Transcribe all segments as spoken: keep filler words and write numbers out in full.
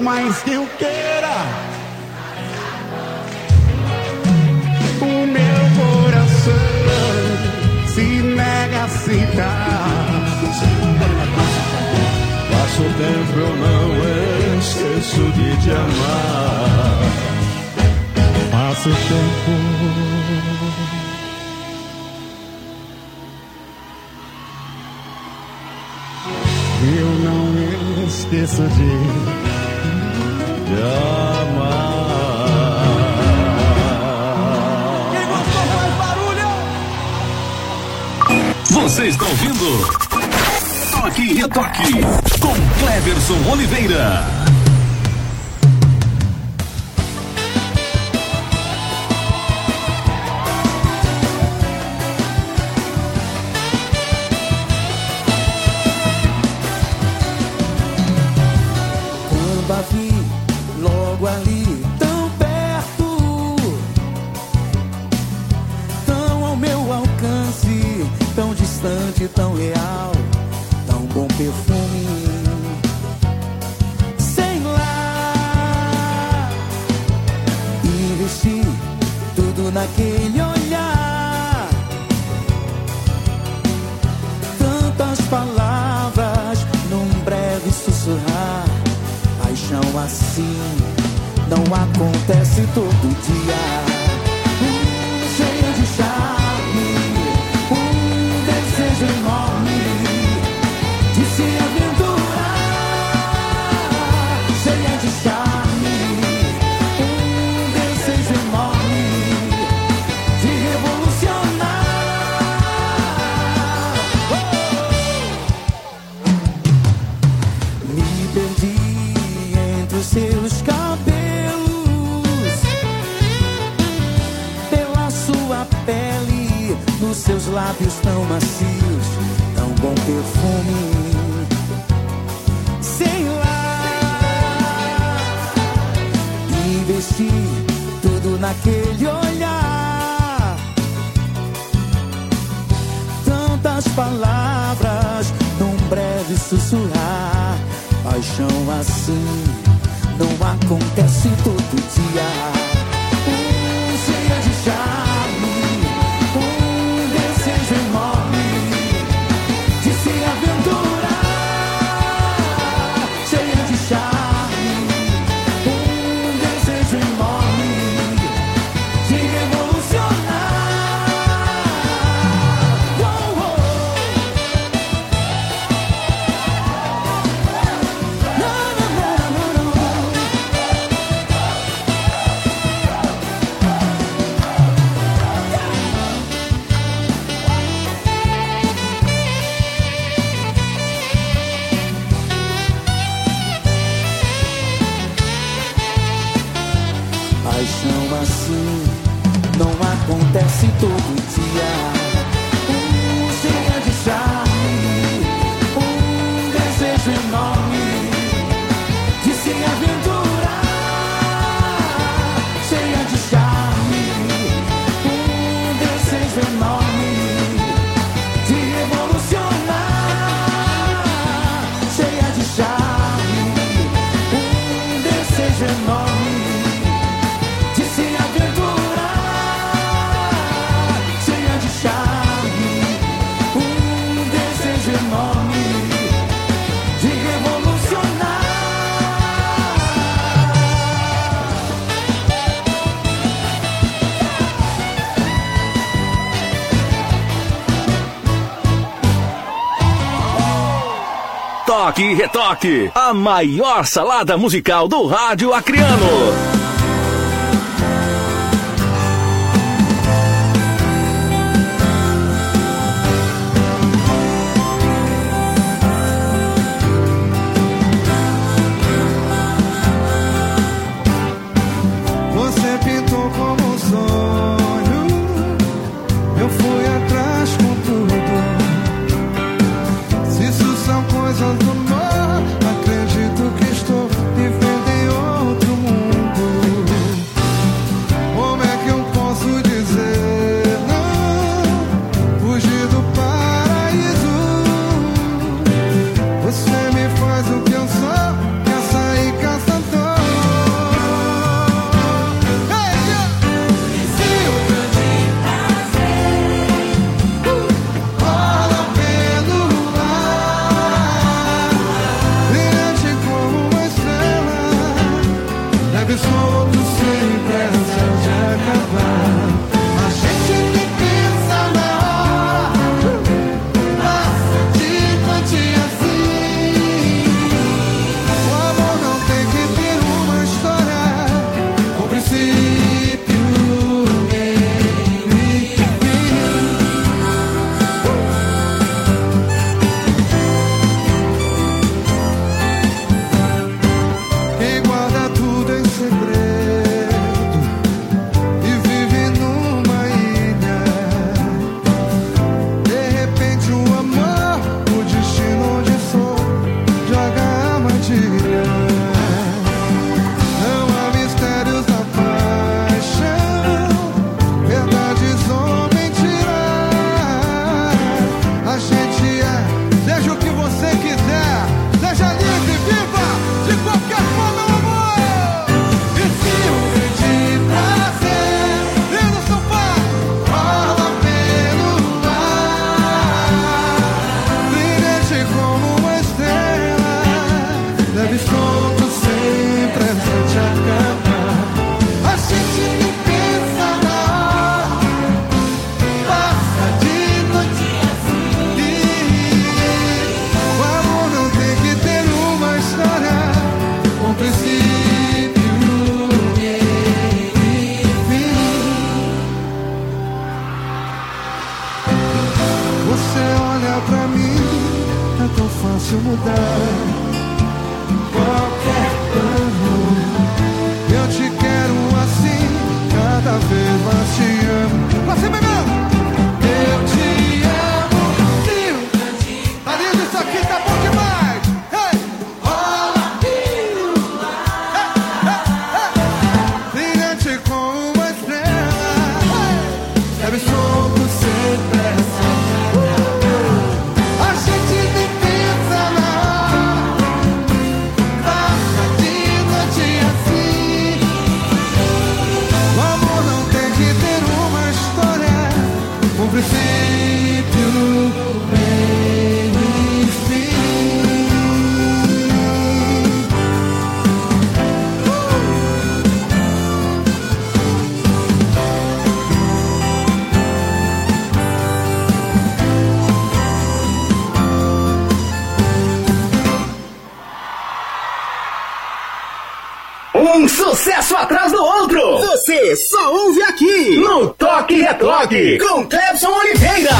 mais que eu queira, o meu coração se nega a aceitar. Passo o tempo, eu não esqueço de te amar. Passo o tempo, eu não esqueço de te amar. Quem gostou faz barulho! Você está ouvindo Toque e Retoque com Cleverson Oliveira. Quando a vi logo ali, tão perto, tão ao meu alcance, tão distante, tão real, tão bom perfume, sei lá, investi tudo naquele olhar, tantas palavras num breve sussurrar. Paixão assim não acontece todo dia. Um cheio de charme, um desejo enorme de se aventurar. Cheia de charme, um desejo enorme de revolucionar. Oh! Me perdi seus cabelos, pela sua pele, nos seus lábios tão macios, tão bom perfume, sei lá, investi tudo naquele olhar, tantas palavras num breve sussurrar. Paixão assim não acontece todo dia. Um cheia de charme, um desejo enorme de se aventurar. Cheia de charme, um desejo enorme de revolucionar. Oh, oh. Não, não, não, não, não. Paixão assim não acontece todo dia. Um cheia de charme, um desejo enorme de se aventurar. Cheia de charme, um desejo enorme de revolucionar. Cheia de charme, um desejo enorme de se aventurar, cheia de charme, um desejo enorme de revolucionar. Toque e Retoque, a maior salada musical do rádio acreano. Você pintou como um sonho, eu fui atrás com tudo. Se isso são coisas do mar, acredito que estou vivendo em outro mundo. Como é que eu posso dizer não? Fugir do paraíso. Você me faz o que eu sou, quer sair caçando. qualquer ano. Eu te quero assim, cada vez mais te amo. Você me ama. Eu te amo, Rio. Tá lindo isso aqui, tá bom demais. Hey! Olá, Rio. Brilhante como uma estrela. Hey! Leve solto sem pressa. A gente nem pensa na passa de noite assim. O amor não tem que ter uma história, um princípio, meio e fim. Um sucesso atrás do outro. Você só ouve aqui no Toque e Retoque com Clebson Oliveira.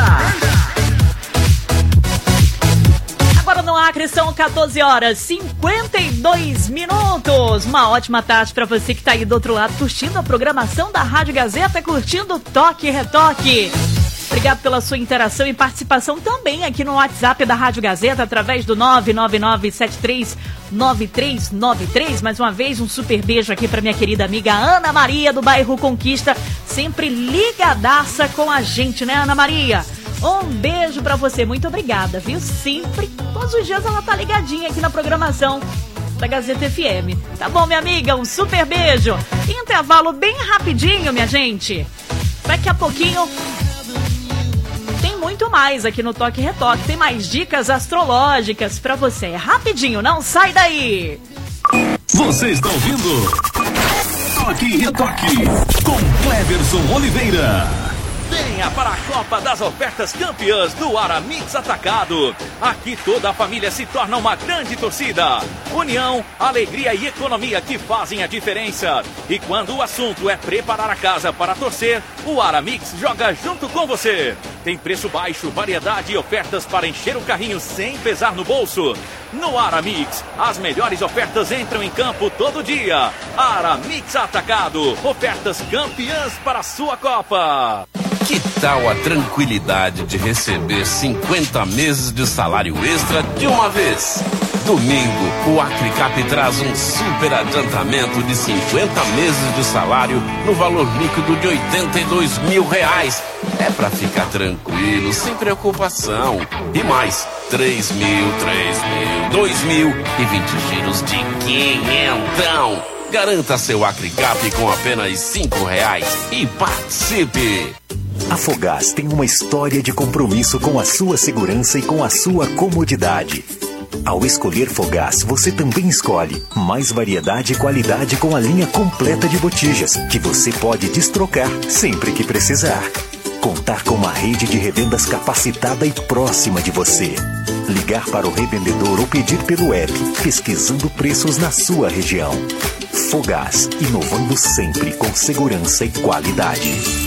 Agora no Acre são catorze horas e cinquenta e dois minutos. Uma ótima tarde para você que tá aí do outro lado curtindo a programação da Rádio Gazeta, curtindo o Toque e Retoque. Obrigado pela sua interação e participação também aqui no WhatsApp da Rádio Gazeta, através do nove nove nove sete três nove três nove três. Mais uma vez, um super beijo aqui para minha querida amiga Ana Maria, do bairro Conquista, sempre ligadaça com a gente, né, Ana Maria? Um beijo para você, muito obrigada, viu? Sempre, todos os dias ela tá ligadinha aqui na programação da Gazeta F M. Tá bom, minha amiga? Um super beijo. Intervalo bem rapidinho, minha gente. Daqui a pouquinho tem muito mais aqui no Toque e Retoque. Tem mais dicas astrológicas pra você. É rapidinho, não sai daí. Você está ouvindo Toque e Retoque com Cleverson Oliveira. Venha para a Copa das Ofertas Campeãs do Aramix Atacado. Aqui toda a família se torna uma grande torcida. União, alegria e economia que fazem a diferença. E quando o assunto é preparar a casa para torcer, o Aramix joga junto com você. Tem preço baixo, variedade e ofertas para encher o carrinho sem pesar no bolso. No Aramix, as melhores ofertas entram em campo todo dia. Aramix Atacado, ofertas campeãs para a sua Copa. Que tal a tranquilidade de receber cinquenta meses de salário extra de uma vez? Domingo, o Acrecap traz um super adiantamento de cinquenta meses de salário no valor líquido de oitenta e dois mil reais. É pra ficar tranquilo, sem preocupação. E mais, três mil, três mil, dois mil e vinte giros de quinhentão. Garanta seu Acrecap com apenas cinco reais e participe! A Fogás tem uma história de compromisso com a sua segurança e com a sua comodidade. Ao escolher Fogás, você também escolhe mais variedade e qualidade com a linha completa de botijas, que você pode destrocar sempre que precisar. Contar com uma rede de revendas capacitada e próxima de você. Ligar para o revendedor ou pedir pelo app, pesquisando preços na sua região. Fogás, inovando sempre com segurança e qualidade.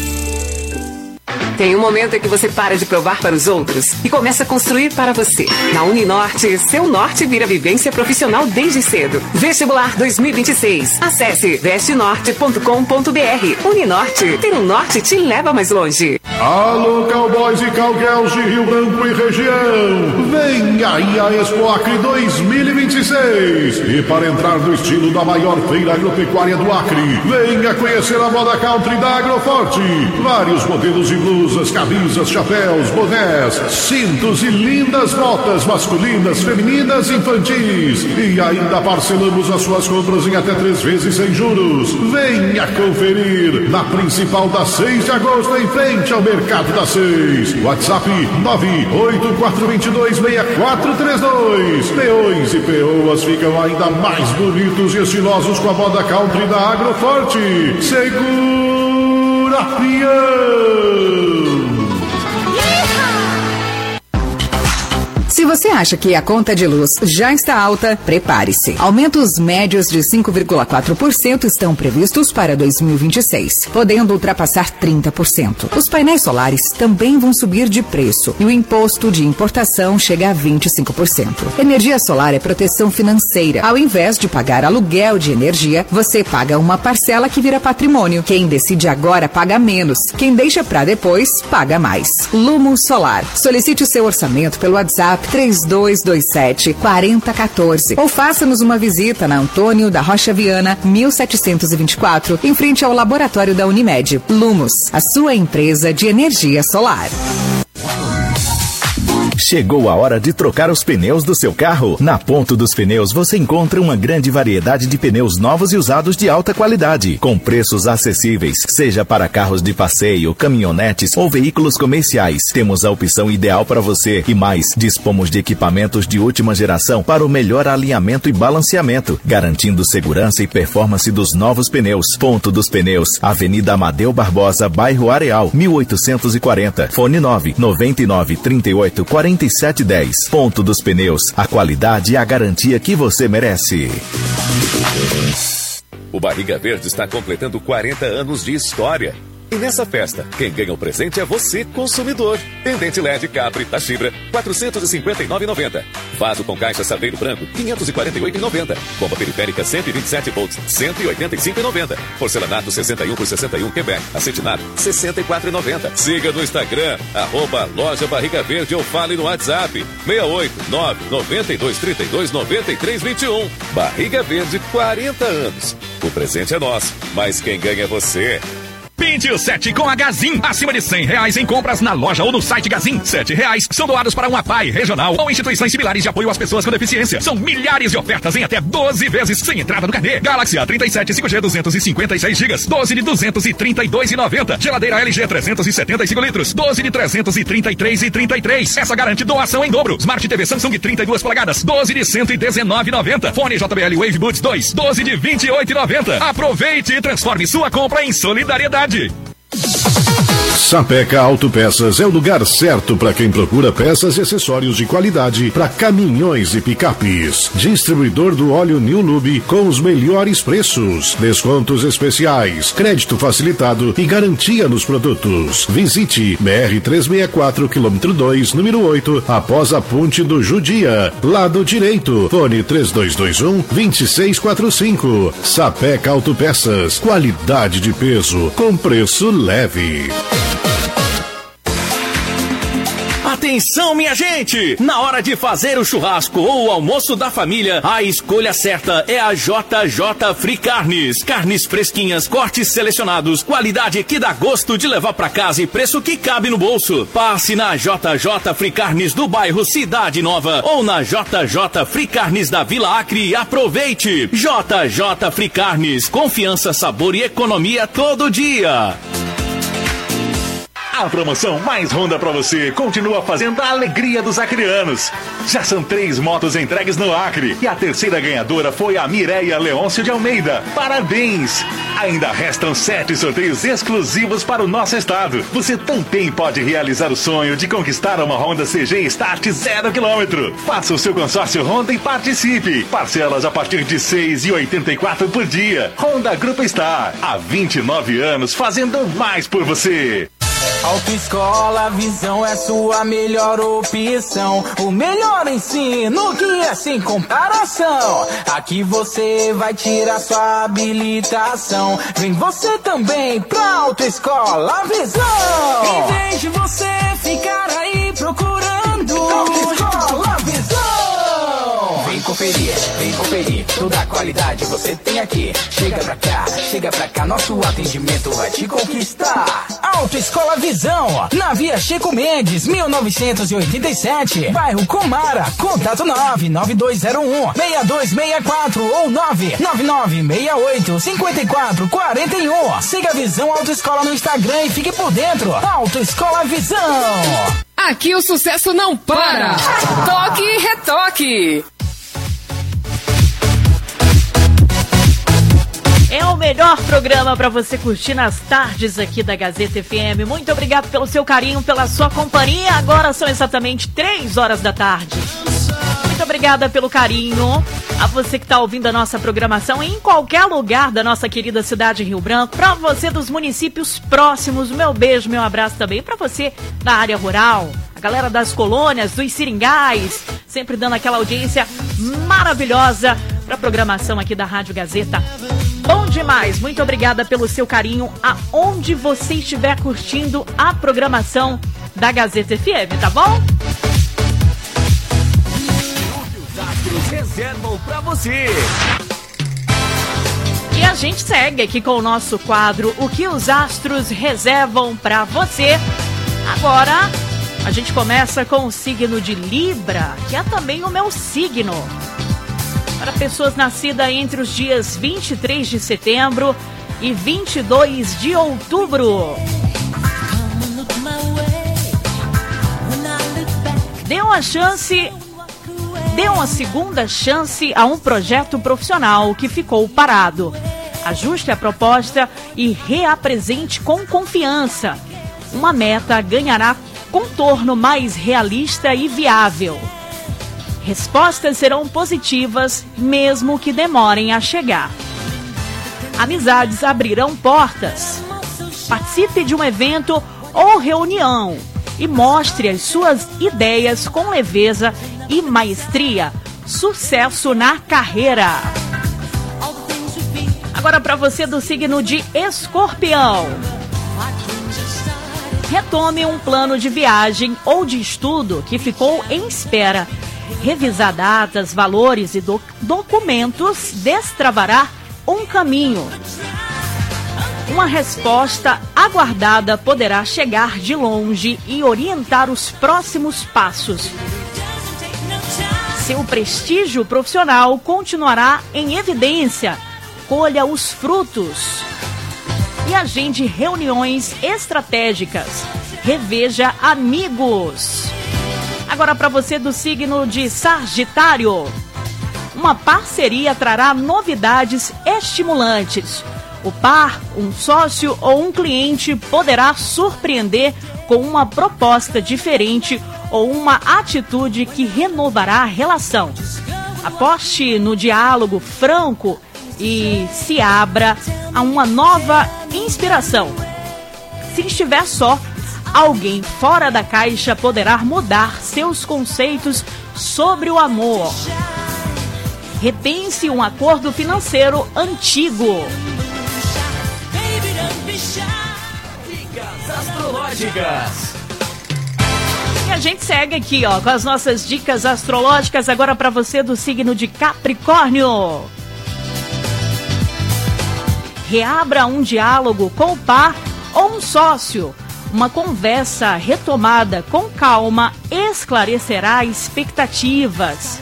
Tem um momento em que você para de provar para os outros e começa a construir para você. Na Uninorte, seu norte vira vivência profissional desde cedo. Vestibular dois mil e vinte e seis. Acesse veste norte ponto com ponto b r. Uninorte, ter um norte te leva mais longe. Alô, cowboys e cowgirls de Rio Branco e região. Vem aí a Expo Acre dois mil e vinte e seis. E para entrar no estilo da maior feira agropecuária do Acre, venha conhecer a moda country da Agroforte. Vários modelos de blusas, camisas, chapéus, bonés, cintos e lindas botas masculinas, femininas e infantis. E ainda parcelamos as suas compras em até três vezes sem juros. Venha conferir na principal da seis de agosto, em frente ao Mercado da Seis. WhatsApp nove oito quatro dois dois seis quatro três dois. Peões e peoas ficam ainda mais bonitos e estilosos com a moda country da Agroforte. Segura, peão! Se você acha que a conta de luz já está alta, prepare-se. Aumentos médios de cinco vírgula quatro por cento estão previstos para dois mil e vinte e seis, podendo ultrapassar trinta por cento. Os painéis solares também vão subir de preço e o imposto de importação chega a vinte e cinco por cento. Energia solar é proteção financeira. Ao invés de pagar aluguel de energia, você paga uma parcela que vira patrimônio. Quem decide agora paga menos. Quem deixa para depois, paga mais. Lumo Solar. Solicite o seu orçamento pelo WhatsApp três dois dois sete, quatro zero um quatro ou faça-nos uma visita na Antônio da Rocha Viana, mil setecentos e vinte e quatro, em frente ao laboratório da Unimed. Lumos, a sua empresa de energia solar. Chegou a hora de trocar os pneus do seu carro? Na Ponto dos Pneus você encontra uma grande variedade de pneus novos e usados de alta qualidade, com preços acessíveis, seja para carros de passeio, caminhonetes ou veículos comerciais. Temos a opção ideal para você e mais, dispomos de equipamentos de última geração para o melhor alinhamento e balanceamento, garantindo segurança e performance dos novos pneus. Ponto dos Pneus, Avenida Amadeu Barbosa, bairro Areal, mil oitocentos e quarenta, fone nove nove nove, trinta e oito, quarenta e sete dez. Ponto dos Pneus, a qualidade e a garantia que você merece. O Barriga Verde está completando quarenta anos de história. E nessa festa, quem ganha o presente é você, consumidor. Pendente L E D Capri da Fibra, quatrocentos e cinquenta e nove reais e noventa centavos. Vaso com caixa Saveiro Branco, quinhentos e quarenta e oito reais e noventa centavos. Bomba periférica cento e vinte e sete volts, cento e oitenta e cinco reais e noventa centavos. Porcelanato sessenta e um por sessenta e um Quebec. Acetinado, sessenta e quatro reais e noventa centavos. Siga no Instagram, arroba Loja Barriga Verde ou fale no WhatsApp, seis oito nove, nove dois, três dois, nove três dois um. Barriga Verde, quarenta anos. O presente é nosso, mas quem ganha é você. Pinte o sete com a Gazin. Acima de cem reais em compras na loja ou no site Gazin. Sete reais são doados para uma A P A I regional ou instituições similares de apoio às pessoas com deficiência. São milhares de ofertas em até doze vezes sem entrada no carnê. Galaxy A trinta e sete cinco G duzentos e cinquenta e seis gigas. doze de duzentos e trinta e dois reais e noventa centavos. Geladeira L G trezentos e setenta e cinco litros. doze de trezentos e trinta e três reais e trinta e três centavos. Essa garante doação em dobro. Smart T V Samsung trinta e duas polegadas. doze de cento e dezenove reais e noventa centavos. Fone J B L Wave Buds dois. doze de vinte e oito reais e noventa centavos. Aproveite e transforme sua compra em solidariedade. Sapeca Autopeças é o lugar certo para quem procura peças e acessórios de qualidade para caminhões e picapes. Distribuidor do óleo New Lube com os melhores preços, descontos especiais, crédito facilitado e garantia nos produtos. Visite B R trezentos e sessenta e quatro, quilômetro dois, número oito, após a ponte do Judia, lado direito. Fone três dois dois um, dois seis quatro cinco. Sapeca Autopeças, qualidade de peso com preço leve. Atenção, minha gente! Na hora de fazer o churrasco ou o almoço da família, a escolha certa é a J J Free Carnes. Carnes fresquinhas, cortes selecionados, qualidade que dá gosto de levar pra casa e preço que cabe no bolso. Passe na J J Free Carnes do bairro Cidade Nova ou na J J Free Carnes da Vila Acre e aproveite! J J Free Carnes, confiança, sabor e economia todo dia. A promoção Mais Honda pra você continua fazendo a alegria dos acreanos. Já são três motos entregues no Acre e a terceira ganhadora foi a Mireia Leôncio de Almeida. Parabéns! Ainda restam sete sorteios exclusivos para o nosso estado. Você também pode realizar o sonho de conquistar uma Honda C G Start zero quilômetro. Faça o seu consórcio Honda e participe. Parcelas a partir de seis reais e oitenta e quatro centavos por dia. Honda Grupo Star, há vinte e nove anos fazendo mais por você. Autoescola Visão é sua melhor opção. O melhor ensino que é sem comparação. Aqui você vai tirar sua habilitação. Vem você também pra Autoescola Visão. Em vez de você ficar aí procurando Autoescola Visão. Vem conferir, vem conferir. Toda a qualidade você tem aqui. Chega pra cá, chega pra cá. Nosso atendimento vai te conquistar. Autoescola Visão, na Via Chico Mendes, mil novecentos e oitenta e sete, bairro Comara. Contato nove nove dois zero um, seis dois seis quatro ou nove nove nove seis oito, cinco quatro quatro um. Siga a Visão Autoescola no Instagram e fique por dentro. Autoescola Visão. Aqui o sucesso não para. Toque e retoque. É o melhor programa para você curtir nas tardes aqui da Gazeta F M. Muito obrigado pelo seu carinho, pela sua companhia. Agora são exatamente três horas da tarde. Muito obrigada pelo carinho a você que está ouvindo a nossa programação em qualquer lugar da nossa querida cidade de Rio Branco. Para você dos municípios próximos, meu beijo, meu abraço também. Para você da área rural, a galera das colônias, dos seringais, sempre dando aquela audiência maravilhosa para a programação aqui da Rádio Gazeta. Bom demais, muito obrigada pelo seu carinho aonde você estiver curtindo a programação da Gazeta F M, tá bom? Os astros reservam pra você. E a gente segue aqui com o nosso quadro O que os astros reservam pra você. Agora a gente começa com o signo de Libra, que é também o meu signo. Para pessoas nascidas entre os dias vinte e três de setembro e vinte e dois de outubro. Dê uma chance, dê uma segunda chance a um projeto profissional que ficou parado. Ajuste a proposta e reapresente com confiança. Uma meta ganhará contorno mais realista e viável. Respostas serão positivas, mesmo que demorem a chegar. Amizades abrirão portas. Participe de um evento ou reunião e mostre as suas ideias com leveza e maestria. Sucesso na carreira. Agora para você do signo de Escorpião. Retome um plano de viagem ou de estudo que ficou em espera. Revisar datas, valores e do- documentos destravará um caminho. Uma resposta aguardada poderá chegar de longe e orientar os próximos passos. Seu prestígio profissional continuará em evidência. Colha os frutos. E agende reuniões estratégicas. Reveja amigos. Agora para você do signo de Sagitário. Uma parceria trará novidades estimulantes. O par, um sócio ou um cliente poderá surpreender com uma proposta diferente ou uma atitude que renovará a relação. Aposte no diálogo franco e se abra a uma nova inspiração. Se estiver só, alguém fora da caixa poderá mudar seus conceitos sobre o amor. Repense um acordo financeiro antigo. Dicas astrológicas. E a gente segue aqui, ó, com as nossas dicas astrológicas agora para você do signo de Capricórnio. Reabra um diálogo com o par ou um sócio. Uma conversa retomada com calma esclarecerá expectativas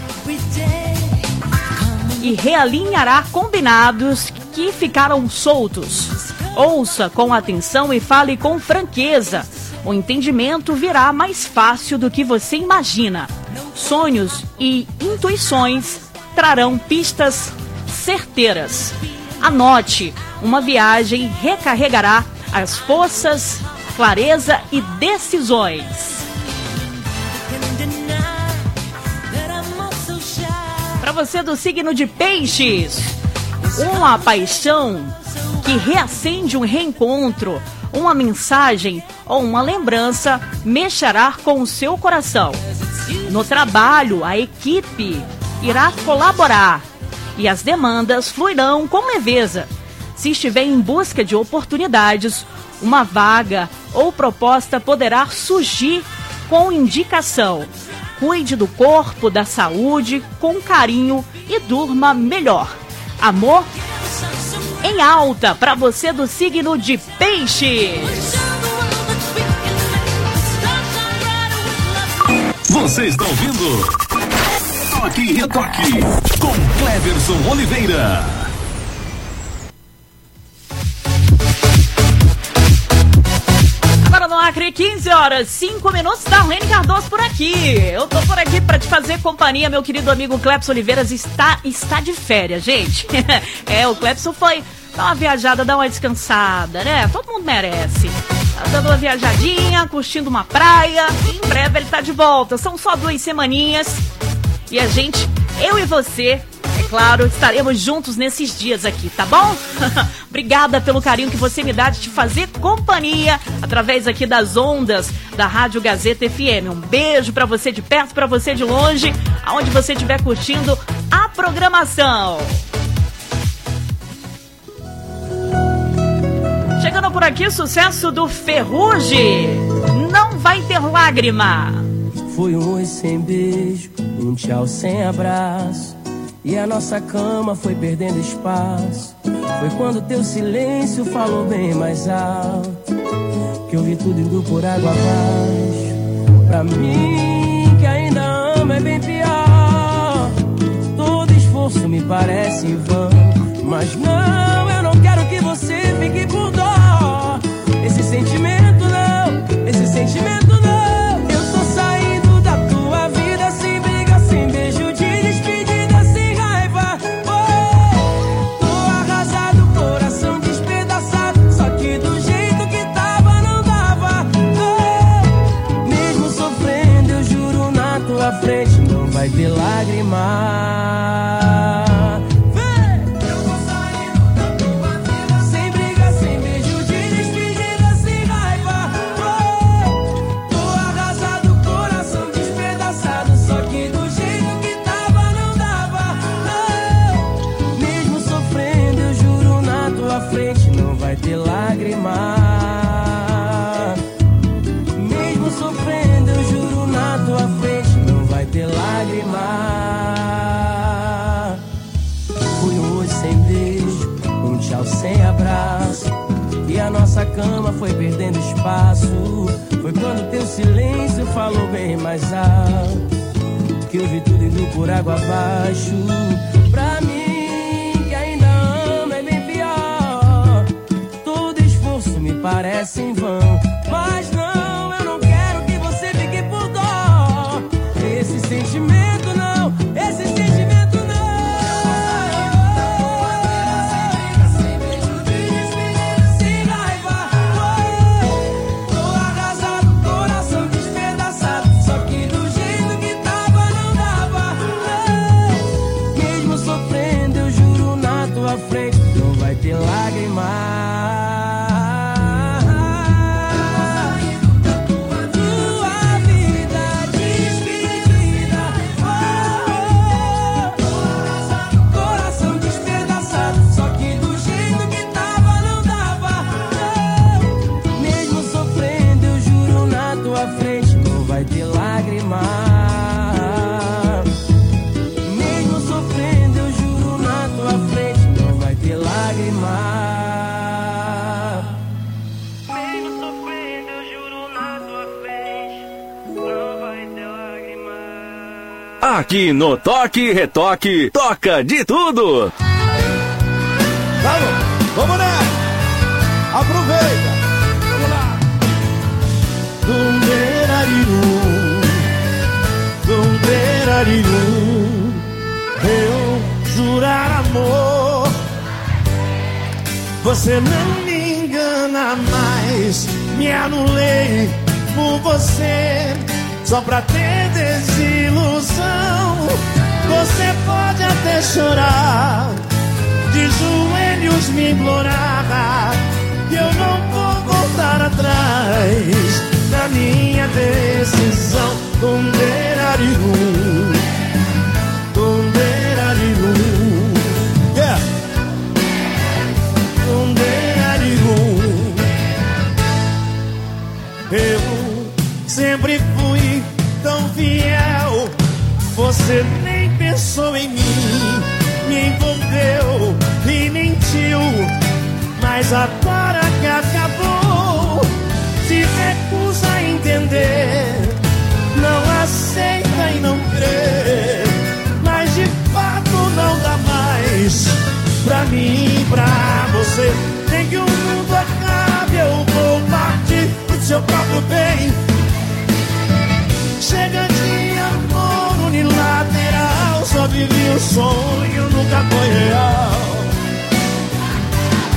e realinhará combinados que ficaram soltos. Ouça com atenção e fale com franqueza. O entendimento virá mais fácil do que você imagina. Sonhos e intuições trarão pistas certeiras. Anote, uma viagem recarregará as forças, clareza e decisões. Para você do signo de Peixes, uma paixão que reacende um reencontro, uma mensagem ou uma lembrança mexerá com o seu coração. No trabalho, a equipe irá colaborar e as demandas fluirão com leveza. Se estiver em busca de oportunidades, uma vaga ou proposta poderá surgir com indicação. Cuide do corpo, da saúde, com carinho e durma melhor. Amor em alta para você do signo de Peixes. Você está ouvindo Toque e Retoque com Cleverson Oliveira. Agora no Acre, quinze horas, cinco minutos, Darlene Cardoso por aqui. Eu tô por aqui pra te fazer companhia, meu querido amigo Clepson Oliveiras está, está de férias, gente. É, o Clepson foi dá uma viajada, dá uma descansada, né? Todo mundo merece. Tá dando uma viajadinha, curtindo uma praia. E em breve ele tá de volta. São só duas semaninhas. E a gente, eu e você, é claro, estaremos juntos nesses dias aqui, tá bom? Obrigada pelo carinho que você me dá de te fazer companhia através aqui das ondas da Rádio Gazeta F M. Um beijo pra você de perto, pra você de longe, aonde você estiver curtindo a programação. Chegando por aqui, sucesso do Ferrugem, Não Vai Ter Lágrima. Foi um oi sem beijo, um tchau sem abraço, e a nossa cama foi perdendo espaço. Foi quando teu silêncio falou bem mais alto, que eu vi tudo indo por água abaixo. Pra mim, que ainda ama, é bem pior. Todo esforço me parece em vão, mas não, eu não quero que você fique por dó. Esse sentimento não, esse sentimento não. Eu tô saindo da tua vida sem briga, sem beijo de despedida, sem raiva. Oh, tô arrasado, coração despedaçado, só que do jeito que tava não dava. Oh, mesmo sofrendo, eu juro na tua frente, não vai ter lágrima. Vai ter lágrima. Mesmo sofrendo, eu juro na tua frente, não vai ter lágrima. Fui um oi sem beijo, um tchau sem abraço, e a nossa cama foi perdendo espaço. Foi quando teu silêncio falou bem mais alto, que eu vi tudo indo por água abaixo. Pra mim, me parece em vão, mas não, eu não quero que você fique por dó. Esse sentimento não, esse sentimento não. Sem beijo de despedida, sem raiva. Tô arrasado, coração despedaçado, só que do jeito que tava não dava. Mesmo sofrendo, eu juro na tua frente, não vai ter lágrima. Aqui no Toque e Retoque, toca de tudo. Vamos, vamos nessa. Aproveita. Vamos lá. Dum derariru, eu jurar amor, você não me engana mais. Me anulei por você, só pra ter desilusão. Você pode até chorar, de joelhos me implorar, e eu não vou voltar atrás da minha decisão. Dunderariru, dunderariru, yeah. Dunderariru. Eu sempre fui tão fiel, você nem pensou em mim, me envolveu e mentiu, mas agora que acabou, se recusa a entender, não aceita e não crê, mas de fato não dá mais pra mim e pra você. Nem que o mundo acabe, eu vou partir pro seu próprio bem. Chega de amor unilateral, só vivi o sonho, nunca foi real.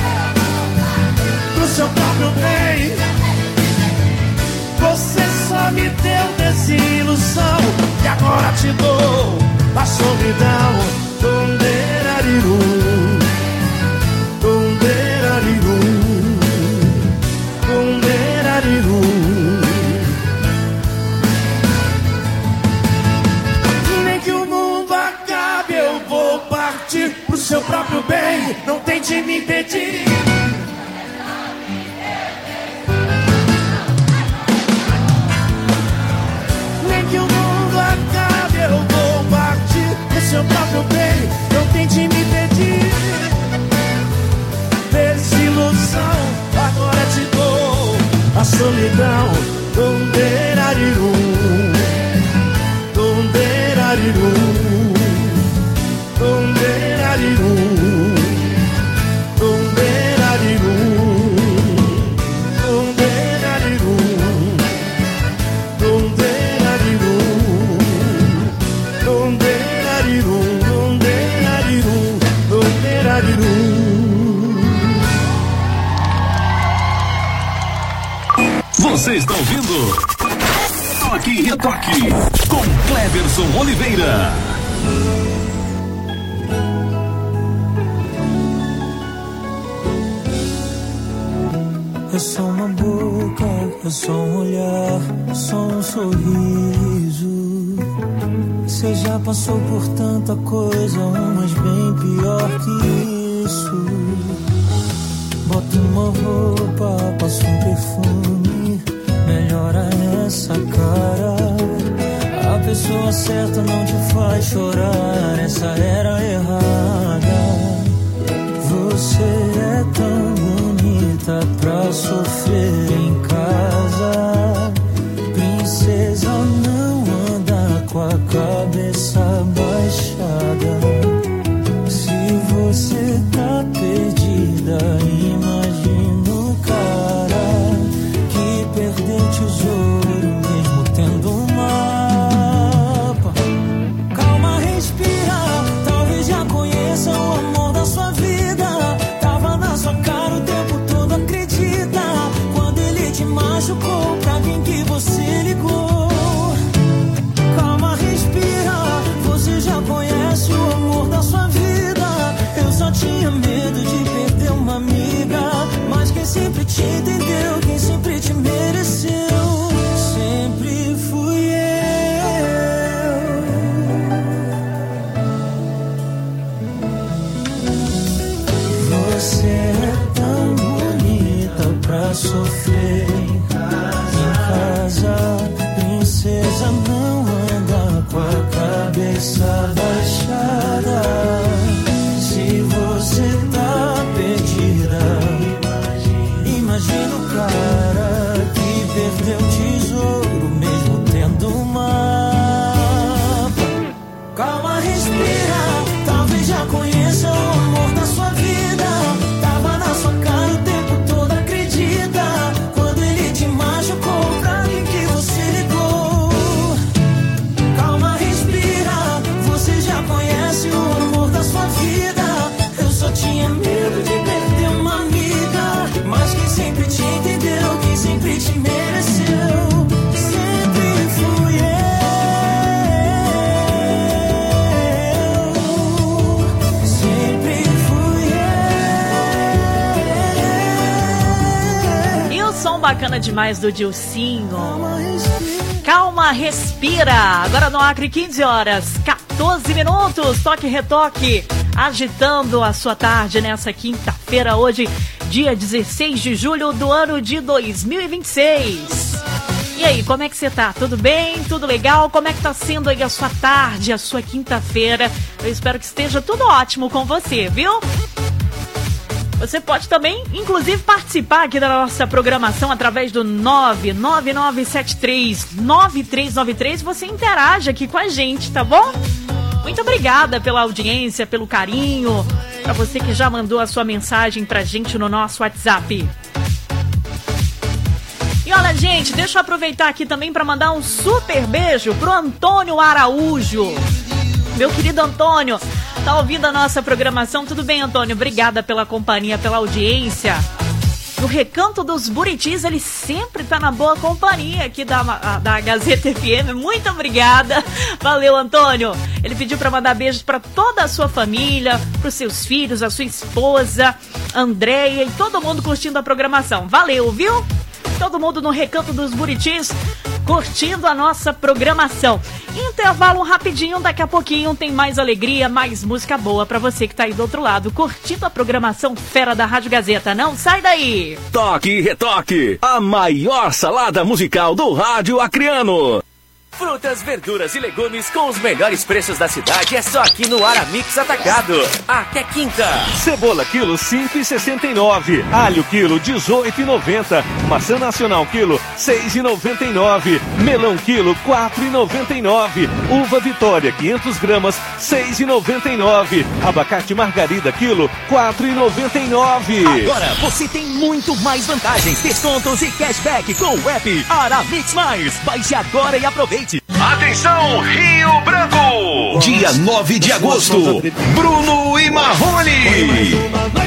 seu próprio bem. Você só me deu desilusão e agora te dou a solidão. Tonderariru, tonderariru, tonderariru. Nem que o mundo acabe, eu vou partir pro seu próprio bem. Não tente me impedir. Nem que o mundo acabe, eu vou partir pro seu próprio bem. Não tente me impedir. Desilusão, agora te dou a solidão. Tonderariru, tonderariru, tonderariru, tonderariru, tonderariru, tonderariru, tonderariru, tonderariru, tonderariru. Você está ouvindo Toque e Retoque com Cleverson Oliveira. É só uma boca, é só um olhar, só um sorriso. Você já passou por tanta coisa, mas bem pior que isso. Bota uma roupa, passa um perfume, melhora essa cara. A pessoa certa não te faz chorar, essa era errada. Você é tão bonita pra sofrer em casa. Princesa não anda com a cabeça baixada. Se você tá perdida, imagina o cara que perdeu o tesouro mesmo tendo um mapa. Calma, respira, talvez já conheça o amor da sua vida. Tava na sua cara o tempo todo, acredita. Quando ele te machucou, pra quem que você ligou? Calma, respira, você já conhece o amor da sua vida. Eu só tinha medo de perder uma amiga, mas quem sempre te entendeu, quem sempre te mereceu, sempre fui eu. Você é tão bonita pra sofrer em casa. Princesa não anda com a cabeça baixada. Se você tá perdida, imagina o cara que perdeu o tesouro mesmo tendo um mapa. Calma, respira, talvez já conheça o amor da sua vida. Tava na sua cara o tempo todo, acredita. Quando ele te machucou, pra quem que você ligou? Calma, respira, você já conhece o amor da sua vida. Eu só tinha medo de perder uma amiga, mas quem sempre te entendeu, quem sempre te mereceu, sempre fui eu. Sempre fui E o som bacana demais do Dilcinho. Calma, respira. Agora no Acre, quinze horas, quatorze minutos. Toque e Retoque, agitando a sua tarde nessa quinta-feira, hoje, dia dezesseis de julho do ano de dois mil e vinte e seis. E aí, como é que você tá? Tudo bem? Tudo legal? Como é que tá sendo aí a sua tarde, a sua quinta-feira? Eu espero que esteja tudo ótimo com você, viu? Você pode também, inclusive, participar aqui da nossa programação através do nove nove nove sete três nove três nove três. Você interage aqui com a gente, tá bom? Muito obrigada pela audiência, pelo carinho, para você que já mandou a sua mensagem pra gente no nosso WhatsApp. E olha, gente, deixa eu aproveitar aqui também para mandar um super beijo pro Antônio Araújo. Meu querido Antônio, tá ouvindo a nossa programação? Tudo bem, Antônio? Obrigada pela companhia, pela audiência. do Recanto dos Buritis, ele sempre tá na boa companhia aqui da, da Gazeta F M. Muito obrigada. Valeu, Antônio. Ele pediu para mandar beijos para toda a sua família, para os seus filhos, a sua esposa, Andréia e todo mundo curtindo a programação. Valeu, viu? Todo mundo no Recanto dos Buritis curtindo a nossa programação. Intervalo rapidinho, daqui a pouquinho tem mais alegria, mais música boa pra você que tá aí do outro lado, curtindo a programação fera da Rádio Gazeta. Não sai daí! Toque e Retoque, a maior salada musical do rádio acreano. Frutas, verduras e legumes com os melhores preços da cidade é só aqui no Aramix Atacado. Até quinta. Cebola quilo cinco reais e sessenta e nove centavos. Alho quilo dezoito reais e noventa centavos. Maçã nacional quilo seis reais e noventa e nove centavos. Melão quilo quatro reais e noventa e nove centavos. Uva Vitória quinhentas gramas seis reais e noventa e nove centavos. Abacate Margarida quilo quatro reais e noventa e nove centavos. Agora você tem muito mais vantagens, descontos e cashback com o app Aramix Mais. Baixe agora e aproveite. Atenção, Rio Branco! Dia nove de agosto, Bruno e Marrone.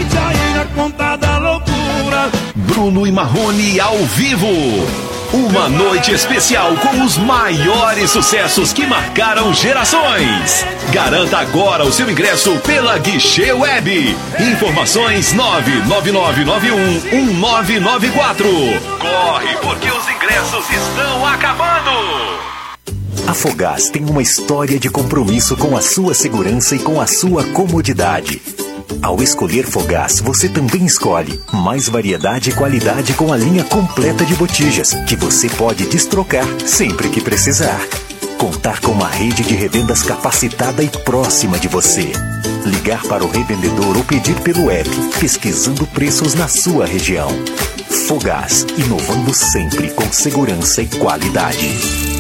Bruno e Marrone ao vivo. Uma noite especial com os maiores sucessos que marcaram gerações. Garanta agora o seu ingresso pela Guichê Web. Informações nove nove nove nove um um nove nove quatro. Corre, porque os ingressos estão acabando! A Fogás tem uma história de compromisso com a sua segurança e com a sua comodidade. Ao escolher Fogás, você também escolhe mais variedade e qualidade com a linha completa de botijas, que você pode destrocar sempre que precisar. Contar com uma rede de revendas capacitada e próxima de você. Ligar para o revendedor ou pedir pelo app, pesquisando preços na sua região. Fogás, inovando sempre com segurança e qualidade.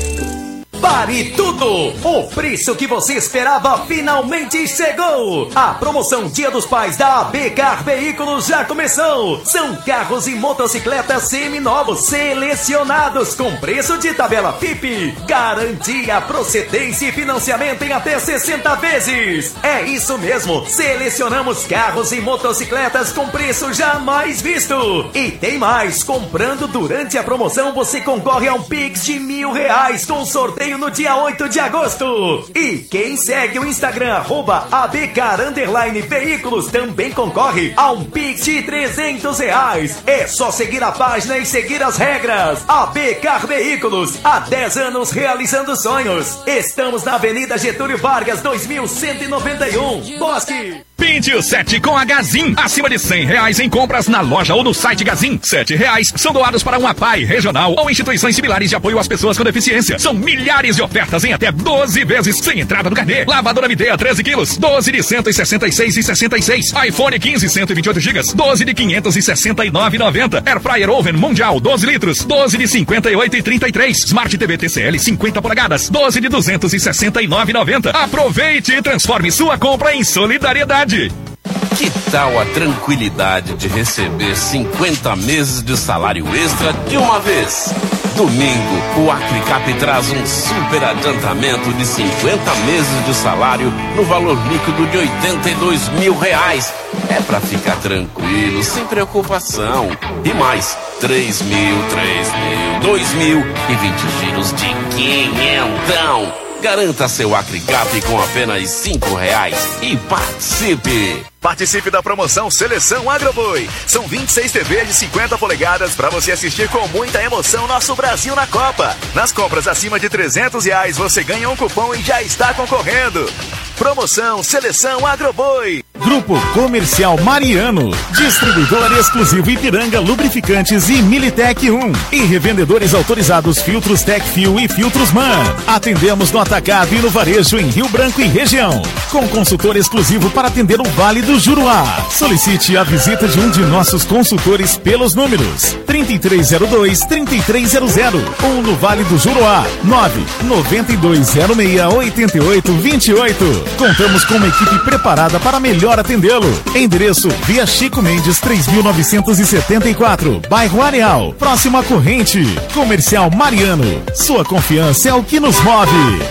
Pare tudo! O preço que você esperava finalmente chegou! A promoção Dia dos Pais da A B Car Veículos já começou! São carros e motocicletas seminovos selecionados com preço de tabela F I P. Garantia, procedência e financiamento em até sessenta vezes. É isso mesmo! Selecionamos carros e motocicletas com preço jamais visto! E tem mais! Comprando durante a promoção você concorre a um Pix de mil reais com sorteio no dia oito de agosto. E quem segue o Instagram arroba abcar underline veículos também concorre a um Pix de trezentos reais. É só seguir a página e seguir as regras. Abcar Veículos, há dez anos realizando sonhos. Estamos na Avenida Getúlio Vargas, dois mil cento e noventa e um, Bosque. Pinte o sete com a Gazin. Acima de cem reais em compras na loja ou no site Gazin. Sete reais são doados para uma P A I regional ou instituições similares de apoio às pessoas com deficiência. São milhares de ofertas em até doze vezes sem entrada no carnê. Lavadora Midea treze quilos, doze de cento e sessenta e seis e sessenta e seis. iPhone quinze, cento e vinte e oito gigas, doze de quinhentos e sessenta e nove e noventa. Air Fryer Oven Mundial doze litros, doze de cinquenta e oito e trinta e três. Smart T V T C L cinquenta polegadas, doze de duzentos e sessenta e nove e noventa. Aproveite e transforme sua compra em solidariedade. Que tal a tranquilidade de receber cinquenta meses de salário extra de uma vez? Domingo, o Acrecap traz um super adiantamento de cinquenta meses de salário no valor líquido de oitenta e dois mil reais. É pra ficar tranquilo, sem preocupação. E mais, três mil, três mil, dois mil e vinte giros de quinhentão. Garanta seu Acrecap com apenas cinco reais e participe! Participe da promoção Seleção Agroboi. São vinte e seis T Vs de cinquenta polegadas para você assistir com muita emoção nosso Brasil na Copa. Nas compras acima de trezentos reais você ganha um cupom e já está concorrendo. Promoção Seleção Agroboi. Grupo Comercial Mariano, distribuidor exclusivo Ipiranga Lubrificantes e Militec um e revendedores autorizados Filtros Tecfil e Filtros Man. Atendemos no atacado e no varejo em Rio Branco e região, com consultor exclusivo para atender o Vale do Juruá. Solicite a visita de um de nossos consultores pelos números trinta e três zero dois, trinta e três zero zero ou no Vale do Juruá nove nove dois zero seis oito oito dois oito. Contamos com uma equipe preparada para melhor atendê-lo. Endereço Via Chico Mendes três mil novecentos e setenta e quatro, Bairro Areal, próximo à Corrente. Comercial Mariano, sua confiança é o que nos move.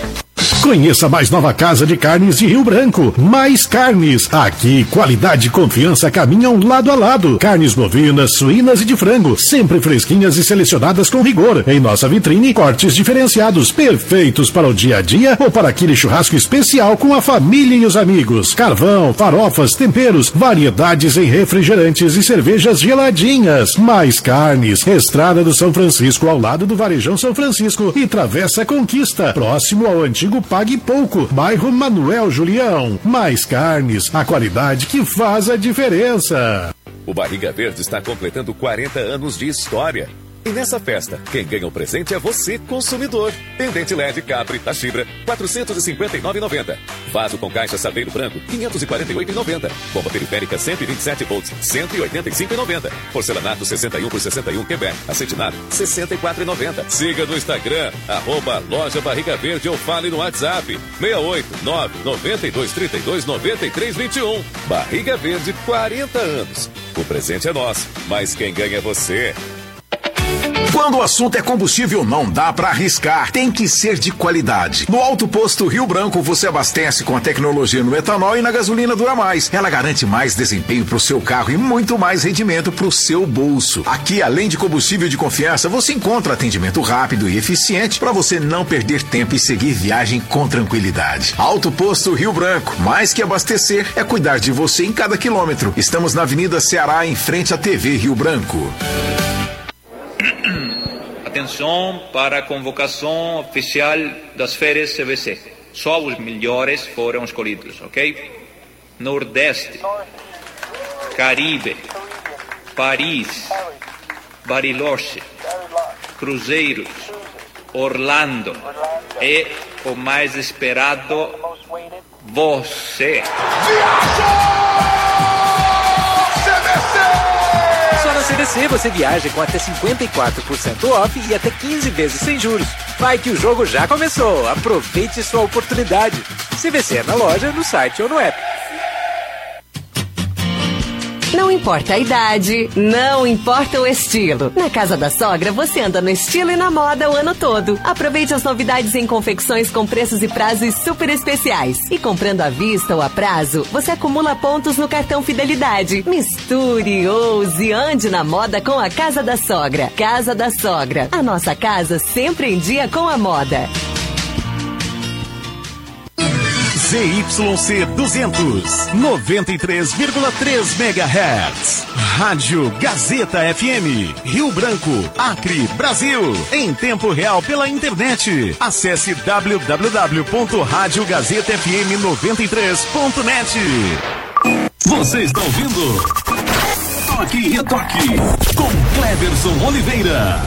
Conheça a mais nova casa de carnes de Rio Branco. Mais Carnes. Aqui, qualidade e confiança caminham lado a lado. Carnes bovinas, suínas e de frango, sempre fresquinhas e selecionadas com rigor. Em nossa vitrine, cortes diferenciados, perfeitos para o dia a dia ou para aquele churrasco especial com a família e os amigos. Carvão, farofas, temperos, variedades em refrigerantes e cervejas geladinhas. Mais Carnes. Estrada do São Francisco, ao lado do Varejão São Francisco e Travessa Conquista, próximo ao antigo Pague Pouco, bairro Manuel Julião. Mais Carnes, a qualidade que faz a diferença. O Barriga Verde está completando quarenta anos de história. E nessa festa, quem ganha o presente é você, consumidor. Pendente L E D Capri da Fibra, quatrocentos e cinquenta e nove reais e noventa centavos. Vaso com caixa Saveiro Branco, quinhentos e quarenta e oito reais e noventa centavos. Bomba periférica cento e vinte e sete volts, cento e oitenta e cinco reais e noventa centavos. Porcelanato sessenta e um por sessenta e um Quebec. Acetinado, sessenta e quatro reais e noventa centavos. Siga no Instagram, arroba Loja Barriga Verde ou fale no WhatsApp, seis oito nove nove dois três dois nove três dois um. Barriga Verde, quarenta anos. O presente é nosso, mas quem ganha é você. Quando o assunto é combustível, não dá pra arriscar. Tem que ser de qualidade. No Alto Posto Rio Branco, você abastece com a tecnologia no etanol e na gasolina Dura Mais. Ela garante mais desempenho pro seu carro e muito mais rendimento pro seu bolso. Aqui, além de combustível de confiança, você encontra atendimento rápido e eficiente para você não perder tempo e seguir viagem com tranquilidade. Alto Posto Rio Branco. Mais que abastecer, é cuidar de você em cada quilômetro. Estamos na Avenida Ceará, em frente à T V Rio Branco. Atenção para a convocação oficial das férias C V C. Só os melhores foram escolhidos, ok? Nordeste, Caribe, Paris, Bariloche, Cruzeiros, Orlando e o mais esperado, você. Só na C V C você viaja com até cinquenta e quatro por cento off e até quinze vezes sem juros. Vai que o jogo já começou. Aproveite sua oportunidade. C V C é na loja, no site ou no app. Não importa a idade, não importa o estilo. Na Casa da Sogra, você anda no estilo e na moda o ano todo. Aproveite as novidades em confecções com preços e prazos super especiais. E comprando à vista ou a prazo, você acumula pontos no cartão Fidelidade. Misture, ouse, ande na moda com a Casa da Sogra. Casa da Sogra. A nossa casa sempre em dia com a moda. Z Y C duzentos, noventa e três vírgula três megahertz. Rádio Gazeta F M, Rio Branco, Acre, Brasil. Em tempo real pela internet. Acesse w w w ponto rádio gazeta f m noventa e três ponto net. Você está ouvindo Toque e Retoque com Cleverson Oliveira.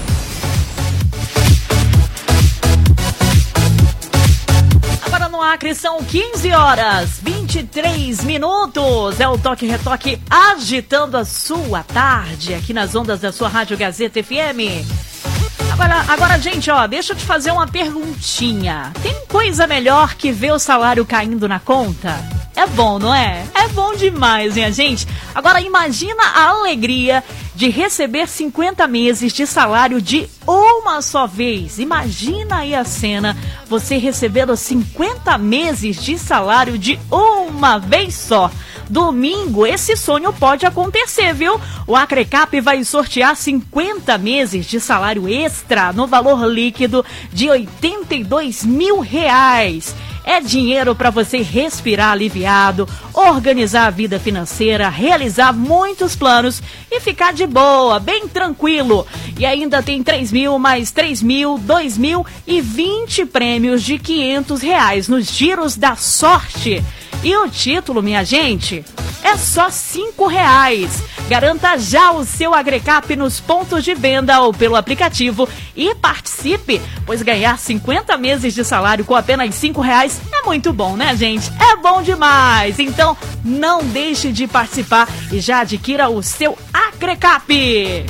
Agora no Acre são quinze horas, vinte e três minutos. É o Toque e Retoque agitando a sua tarde aqui nas ondas da sua Rádio Gazeta F M. Agora, agora, gente, ó, deixa eu te fazer uma perguntinha. Tem coisa melhor que ver o salário caindo na conta? É bom, não é? É bom demais, minha gente. Agora, imagina a alegria de receber cinquenta meses de salário de uma só vez. Imagina aí a cena, você recebendo cinquenta meses de salário de uma vez só. Domingo, esse sonho pode acontecer, viu? O Acrecap vai sortear cinquenta meses de salário extra no valor líquido de oitenta e dois mil reais. É dinheiro para você respirar aliviado, organizar a vida financeira, realizar muitos planos e ficar de boa, bem tranquilo. E ainda tem três mil, mais três mil, dois mil e vinte prêmios de quinhentos reais nos giros da sorte. E o título, minha gente, é só cinco reais. Garanta já o seu Agrecap nos pontos de venda ou pelo aplicativo e participe, pois ganhar cinquenta meses de salário com apenas cinco reais é muito bom, né, gente? É bom demais! Então, não deixe de participar e já adquira o seu Agrecap.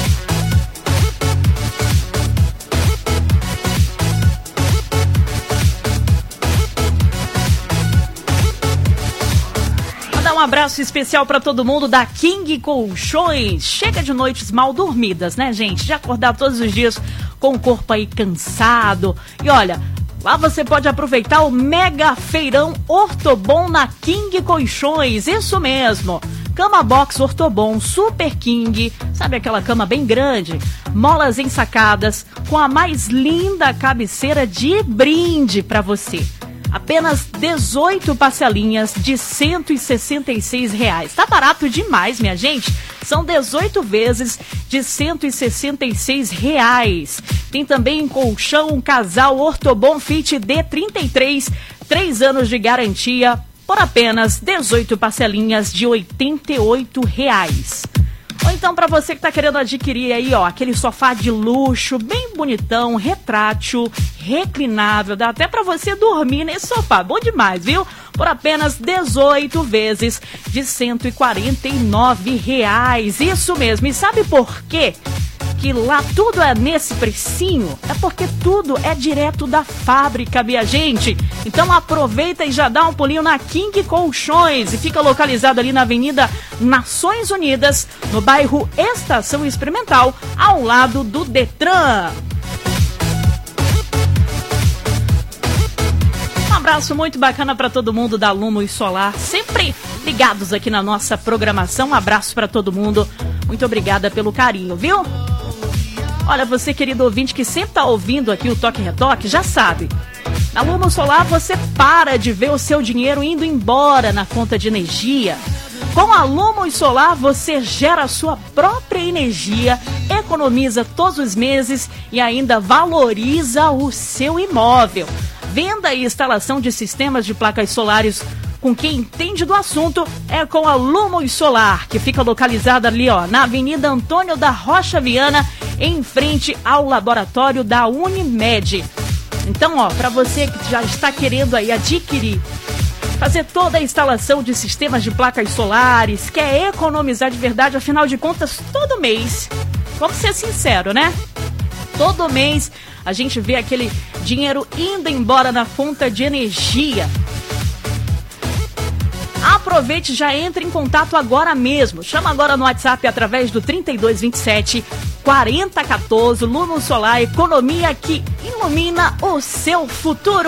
Um abraço especial para todo mundo da King Colchões. Chega de noites mal dormidas, né, gente? De acordar todos os dias com o corpo aí cansado. E olha, Lá você pode aproveitar o mega feirão Ortobon na King Colchões, isso mesmo. Cama box Ortobon Super King, sabe aquela cama bem grande? Molas ensacadas com a mais linda cabeceira de brinde para você. Apenas dezoito parcelinhas de cento e sessenta e seis reais. Tá barato demais, minha gente. São dezoito vezes de cento e sessenta e seis reais. Tem também colchão um casal Ortobon Fit D trinta e três, três anos de garantia, por apenas dezoito parcelinhas de oitenta e oito reais. Ou então para você que tá querendo adquirir aí, ó, aquele sofá de luxo, bem bonitão, retrátil, reclinável, dá até para você dormir nesse sofá, bom demais, viu? Por apenas dezoito vezes de cento e quarenta e nove reais, isso mesmo. E sabe por quê? Que lá tudo é nesse precinho? É porque tudo é direto da fábrica, minha gente. Então aproveita e já dá um pulinho na King Colchões e fica localizado ali na Avenida Nações Unidas, no bairro Estação Experimental, ao lado do Detran. Um abraço muito bacana para todo mundo da Lumos Solar, sempre ligados aqui na nossa programação. Um abraço para todo mundo. Muito obrigada pelo carinho, viu? Olha, você, querido ouvinte, que sempre está ouvindo aqui o Toque Retoque, já sabe. Na Lumos Solar, você para de ver o seu dinheiro indo embora na conta de energia. Com a Lumos Solar, você gera a sua própria energia, economiza todos os meses e ainda valoriza o seu imóvel. Venda e instalação de sistemas de placas solares com quem entende do assunto é com a Lumos Solar, que fica localizada ali, ó, na Avenida Antônio da Rocha Viana, em frente ao laboratório da Unimed. Então, ó, para você que já está querendo aí adquirir, fazer toda a instalação de sistemas de placas solares, quer economizar de verdade, afinal de contas, todo mês, vamos ser sinceros, né? Todo mês a gente vê aquele dinheiro indo embora na conta de energia. Aproveite e já entre em contato agora mesmo. Chama agora no WhatsApp através do trinta e dois, vinte e sete, quarenta, quatorze. Lumos Solar, economia que ilumina o seu futuro.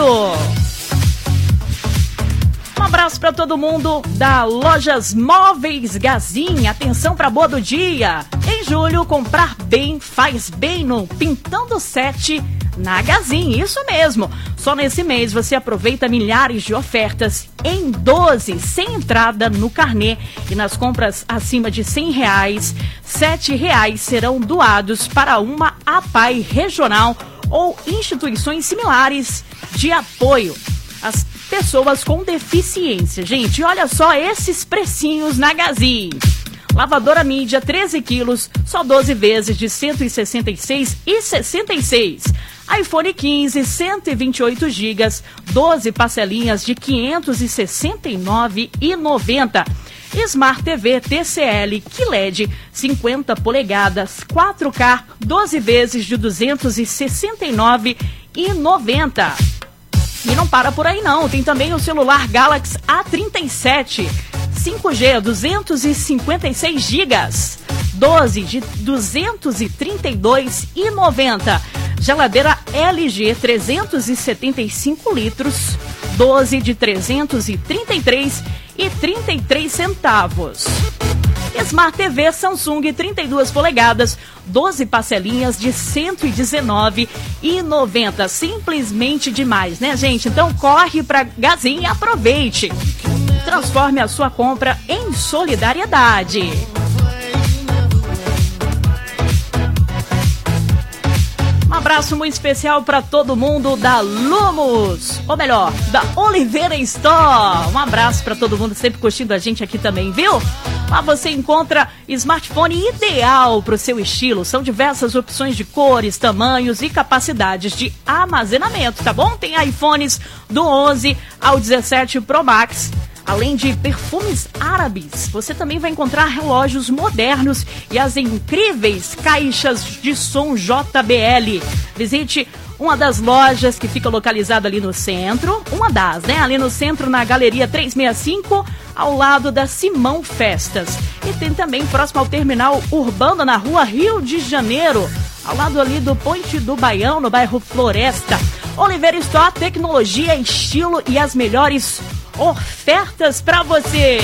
Um abraço para todo mundo da Lojas Móveis Gazin. Atenção para boa do dia. Em julho, comprar bem faz bem no Pintando Sete na Gazin. Isso mesmo. Só nesse mês você aproveita milhares de ofertas em doze, sem entrada no carnê. E nas compras acima de cem reais, sete reais serão doados para uma A P A I regional ou instituições similares de apoio às pessoas com deficiência. Gente, olha só esses precinhos na Gazin. Lavadora mídia treze quilos, só doze vezes de cento e sessenta e seis reais e sessenta e seis centavos. iPhone quinze, cento e vinte e oito gigas, doze parcelinhas de quinhentos e sessenta e nove reais e noventa centavos. Smart T V T C L Q L E D cinquenta polegadas, quatro K, doze vezes de duzentos e sessenta e nove reais e noventa centavos. E não para por aí não, tem também o celular Galaxy A trinta e sete, cinco G, duzentos e cinquenta e seis gigas, doze de duzentos e trinta e dois reais e noventa centavos. Geladeira L G trezentos e setenta e cinco litros, doze de trezentos e trinta e três reais e trinta e três centavos. Smart T V Samsung trinta e duas polegadas, doze parcelinhas de cento e dezenove reais e noventa centavos. Simplesmente demais, né, gente? Então corre pra Gazin e aproveite. Transforme a sua compra em solidariedade. Um abraço muito especial para todo mundo da Lumos, ou melhor, da Oliveira Store. Um abraço para todo mundo sempre curtindo a gente aqui também, viu? Lá você encontra smartphone ideal para o seu estilo. São diversas opções de cores, tamanhos e capacidades de armazenamento, tá bom? Tem iPhones do onze ao dezessete Pro Max. Além de perfumes árabes, você também vai encontrar relógios modernos e as incríveis caixas de som J B L. Visite uma das lojas que fica localizada ali no centro, uma das, né? Ali no centro, na Galeria trezentos e sessenta e cinco, ao lado da Simão Festas. E tem também próximo ao Terminal Urbano, na Rua Rio de Janeiro, ao lado ali do Ponte do Baião, no bairro Floresta. Oliveira Store, tecnologia, estilo e as melhores ofertas para você.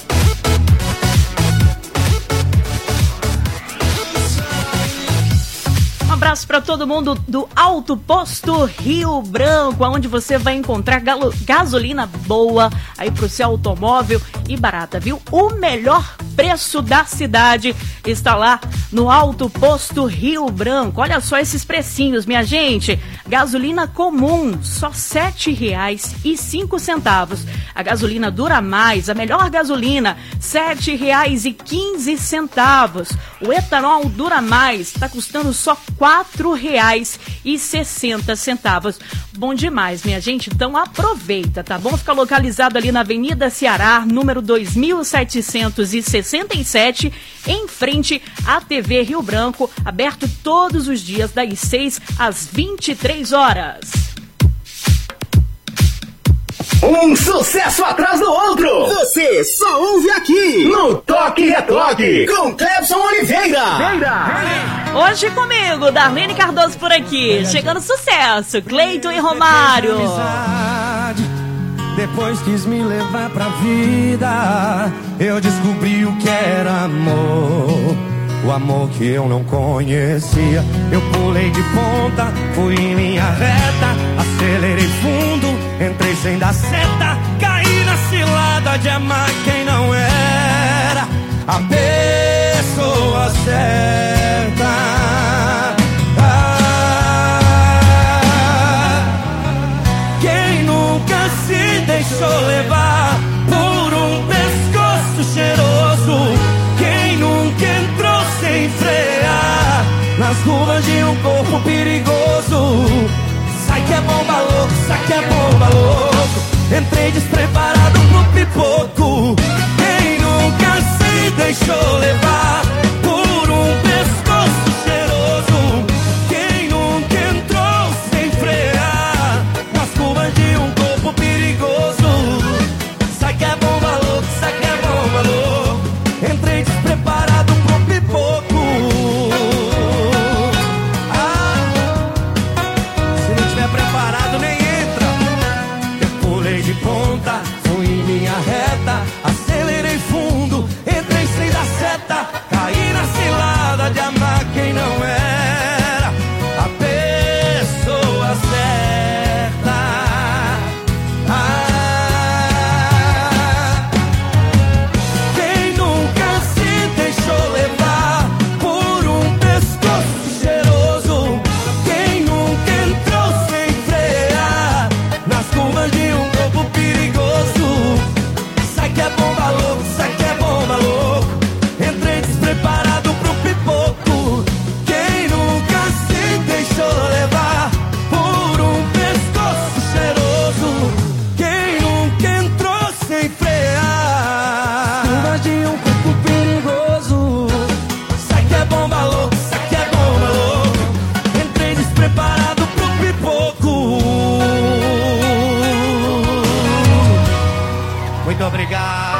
Um abraço para todo mundo do Alto Posto Rio Branco, onde você vai encontrar galo, gasolina boa aí pro seu automóvel e barata, viu? O melhor preço da cidade está lá no Alto Posto Rio Branco. Olha só esses precinhos, minha gente. Gasolina comum, só sete reais e cinco centavos. A gasolina Dura Mais, a melhor gasolina, sete reais e quinze centavos. O etanol Dura Mais está custando só quatro reais e sessenta centavos. Bom demais, minha gente. Então aproveita, tá bom? Fica localizado ali na Avenida Ceará, número dois mil setecentos e sessenta e sete, em frente à T V Rio Branco, aberto todos os dias das seis às vinte e três horas. Um sucesso atrás do outro. Você só ouve aqui no Toque e Retoque com Clebson Oliveira. Hoje comigo, Darlene Cardoso por aqui. Chegando sucesso, Cleiton e Romário. Depois quis me levar pra vida, eu descobri o que era amor. O amor que eu não conhecia. Eu pulei de ponta, fui em linha reta, acelerei fundo, entrei sem dar seta, caí na cilada de amar quem não era a pessoa certa. Ah, quem nunca se deixou levar por um pescoço cheiroso? Quem nunca entrou sem frear nas curvas de um corpo perigoso? Sai que é bomba louco, sai que é bomba louco. Entrei despreparado pro pipoco. Quem nunca se deixou levar por um pescoço cheiroso? Quem nunca entrou sem frear nas curvas de um corpo perigoso? Sai que é bomba louco, sai que é bomba louco. Entrei despreparado pro pipoco. Ah, se não tiver preparado nem entra. Eu pulei de ponta, fui em linha reta, acelerei fundo, entrei sem dar seta, caí na cilada de amar quem não era a pessoa certa. Ah, quem nunca se deixou levar por um pescoço cheiroso? Quem nunca entrou sem frear nas curvas de um corpo perigoso? Sai que é bomba louco, sai que é bomba louco. Entrei despreparado pro pipoco. Quem nunca se deixou levar por um pescoço cheiroso? Quem nunca entrou sem frear curvas de um corpo perigoso? Sai que é bomba louco, sai que é bomba louco. Entrei despreparado pro pipoco. Muito obrigado.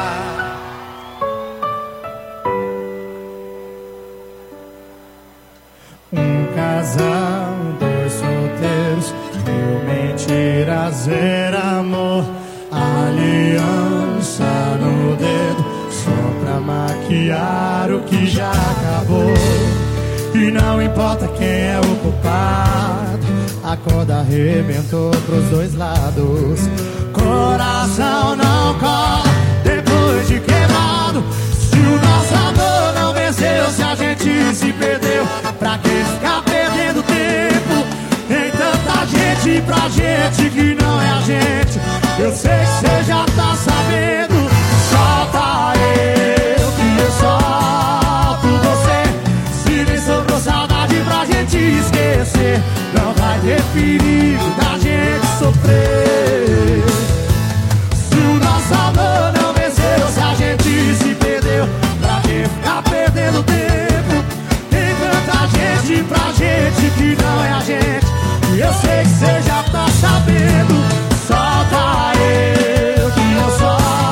Um casal, dois solteiros, mil mentiras, era amor, aliança no dedo, só pra maquiar o que já acabou. E não importa quem é o culpado, a corda arrebentou pros dois lados. Coração não cola depois de quebrado. Se o nosso amor não venceu, se a gente se perdeu, pra que ficar perdendo tempo? Tem tanta gente pra gente que não é a gente. Eu sei que você já tá sabendo. Solta eu que eu solto você. Se nem sobrou saudade pra gente esquecer, não vai ter perigo da gente sofrer. Se o nosso amor não venceu, se a gente se perdeu, pra que ficar perdendo tempo? Tem tanta gente pra gente que não é a gente. E eu sei que você já tá sabendo. Solta eu que eu solto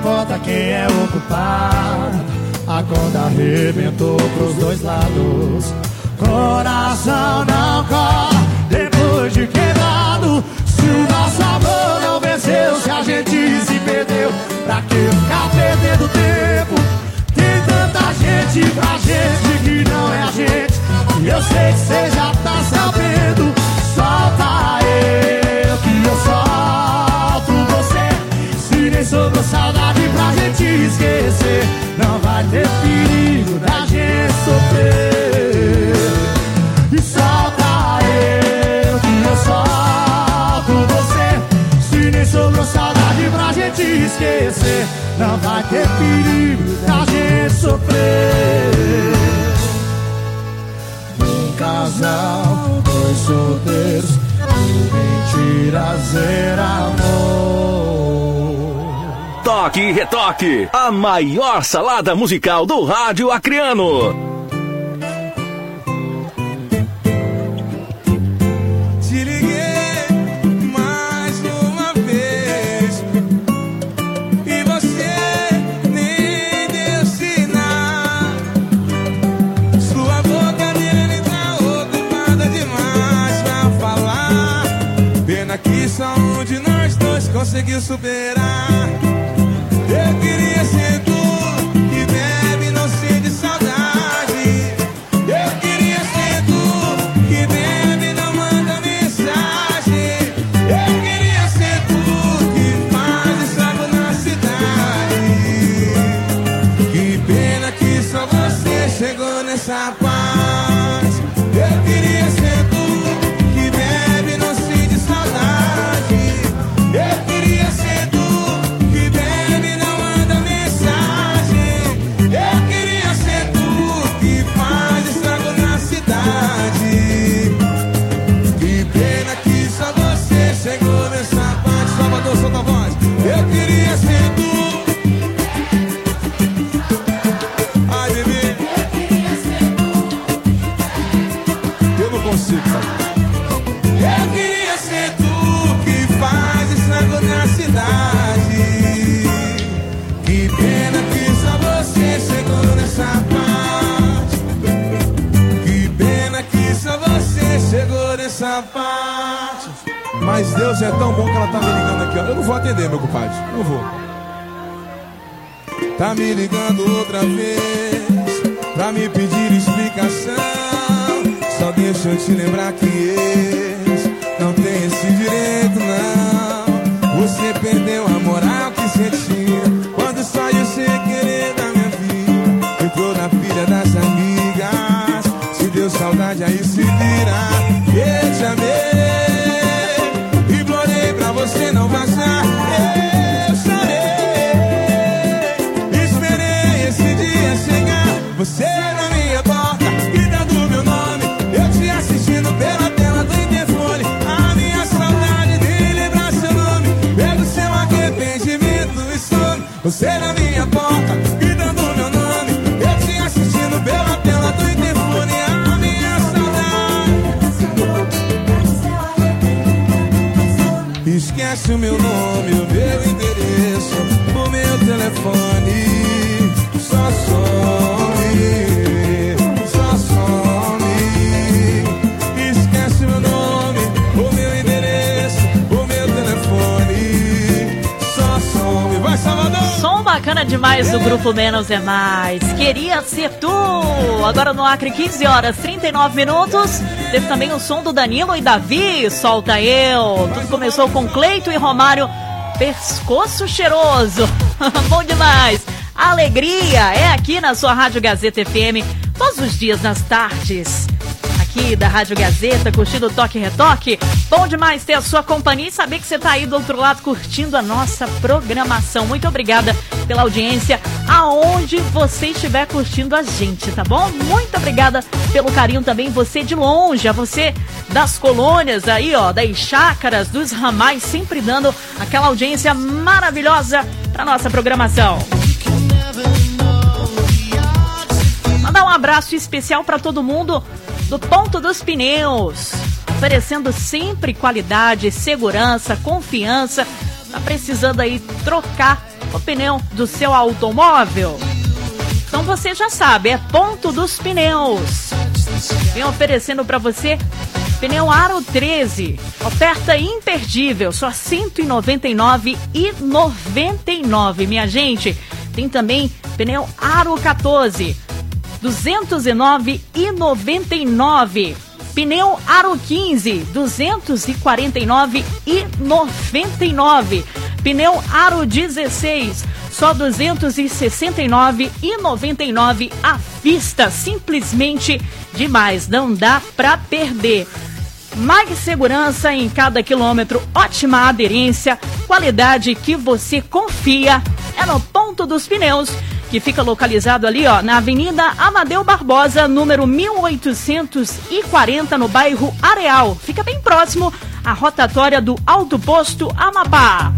importa quem é o culpado. A conta arrebentou pros dois lados. Coração não corre depois de quebrado. Se o nosso amor não venceu, se a gente se perdeu, pra que ficar perdendo tempo? Tem tanta gente pra gente que não é a gente. E eu sei que cê já tá sabendo. Solta eu que eu solto você. Se nem sobrou saudade pra gente esquecer, não vai ter perigo da gente sofrer. E solta eu que eu solto você. Se nem sobrou saudade pra gente esquecer, não vai ter perigo da gente sofrer. Um casal, dois solteiros, mentiras era amor. Toque e Retoque, a maior salada musical do rádio acreano. Te liguei mais uma vez e você nem deu sinal. Sua boca dele tá ocupada demais pra falar. Pena que só um de nós dois conseguiu superar. Eu queria ser tu, que bebe não sente saudade. Eu queria ser tu, que bebe não manda mensagem. Eu queria ser tu, que faz estrago na cidade. Que pena que só você chegou nessa paz. Eu queria ser tu, que bebe não sente saudade. Eu queria ser tu, que bebe não manda mensagem. Eu queria ser tu, que faz estrago na cidade. Que pena que só você chegou nessa parte. Salvador, solta a voz. Eu queria ser tu. Ai, bebê. Eu queria ser tu. Eu não consigo, sabe? Eu queria ser tu, que faz estrago na cidade. Que pena que só você chegou nessa parte. Que pena que só você chegou nessa parte. Mas Deus é tão bom que ela tá me ligando aqui, ó. Eu não vou atender, meu compadre, não vou. Tá me ligando outra vez pra me pedir explicação. Só deixa eu te lembrar que eles não tem esse direito, não. Você perdeu a moral que você tinha quando saiu sem querer da minha vida. Entrou na pilha das amigas. Se deu saudade, aí se vira. Eu te amei, implorei pra você não vazar. Eu chorei, esperei esse dia chegar. Você na minha porta, gritando meu nome. Eu te assistindo pela tela do interfone. A minha saudade de lembrar seu nome. Pego seu arrependimento e some. Você na minha porta, gritando meu nome. Eu te assistindo pela tela do interfone. A minha saudade. Esquece o meu nome, o meu endereço, o meu telefone. Só some, só some. Esquece meu nome, o meu endereço, o meu telefone. Só some. Vai, Salvador! Som bacana demais do grupo Menos é Mais. Queria ser tu. Agora no Acre, quinze horas, trinta e nove minutos. Teve também o som do Danilo e Davi, Solta Eu. Tudo começou com Cleito e Romário, Pescoço Cheiroso. Bom demais. Alegria é aqui na sua Rádio Gazeta F M, todos os dias nas tardes. Aqui da Rádio Gazeta, curtindo o Toque e Retoque. Bom demais ter a sua companhia e saber que você está aí do outro lado curtindo a nossa programação. Muito obrigada pela audiência, aonde você estiver curtindo a gente, tá bom? Muito obrigada pelo carinho também, você de longe, a você das colônias aí, ó, das chácaras, dos ramais, sempre dando aquela audiência maravilhosa para nossa programação. Mandar um abraço especial para todo mundo do Ponto dos Pneus, oferecendo sempre qualidade, segurança, confiança. Tá precisando aí trocar o pneu do seu automóvel? Então você já sabe, é Ponto dos Pneus. Vem oferecendo para você pneu Aro treze, oferta imperdível, só cento e noventa e nove reais e noventa e nove centavos, minha gente. Tem também pneu Aro quatorze, duzentos e nove reais e noventa e nove centavos. Pneu Aro quinze, duzentos e quarenta e nove reais e noventa e nove centavos. Pneu Aro dezesseis, só duzentos e sessenta e nove reais e noventa e nove centavos à vista. Simplesmente demais, não dá pra perder. Mais segurança em cada quilômetro, ótima aderência, qualidade que você confia. É no Ponto dos Pneus, que fica localizado ali, ó, na Avenida Amadeu Barbosa, número mil oitocentos e quarenta, no bairro Areal. Fica bem próximo à rotatória do Alto Posto Amapá.